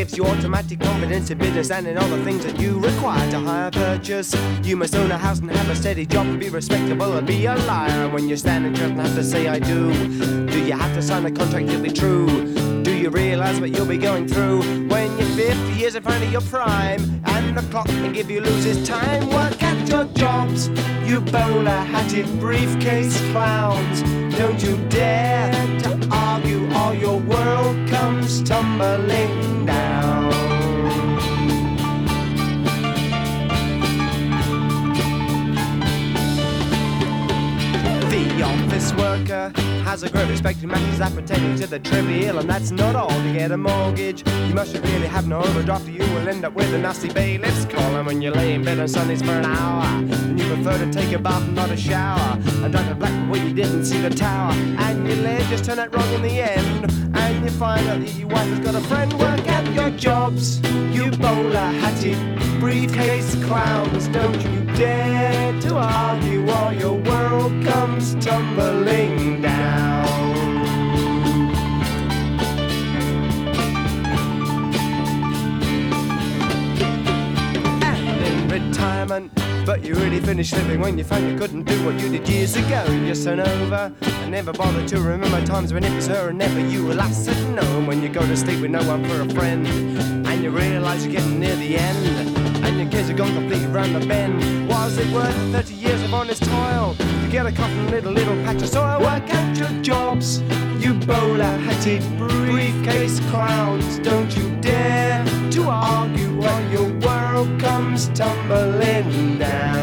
gives you automatic confidence in business and in all the things that you require to hire purchase. You must own a house and have a steady job and be respectable and be a liar. And when you stand in church and have to say I do you have to sign a contract to be true? Do you realise what you'll be going through when you're 50 years in front of your prime and the clock can give you loses time? Work at your jobs, you bowler-hatted briefcase clowns. Don't you dare to argue or your world comes tumbling down. The office worker has a great respect who matches that pertaining to the trivial, and that's not all. To get a mortgage, you must really have no overdraft, or you will end up with a nasty bailiff's call. And when you lay in bed on Sundays for an hour, and you prefer to take a bath and not a shower, and drive to Blackpool where you didn't see the tower, and your leg just turned out wrong in the end, and you find out that your wife has got a friend. Work at your jobs, you bowler-hatted briefcase clowns. Don't you dare to argue or your world comes tumbling down. And in retirement, but you really finished living when you found you couldn't do what you did years ago. You just turn over and never bother to remember times when it was her and never you were last said no. And when you go to sleep with no one for a friend, and you realise you're getting near the end, and your kids have gone completely round the bend. Was it worth 30 years of honest toil to get a cotton little patch of soil? Work at your jobs, you bowler-hatted briefcase clowns. Don't you dare to argue or your world comes tumbling down.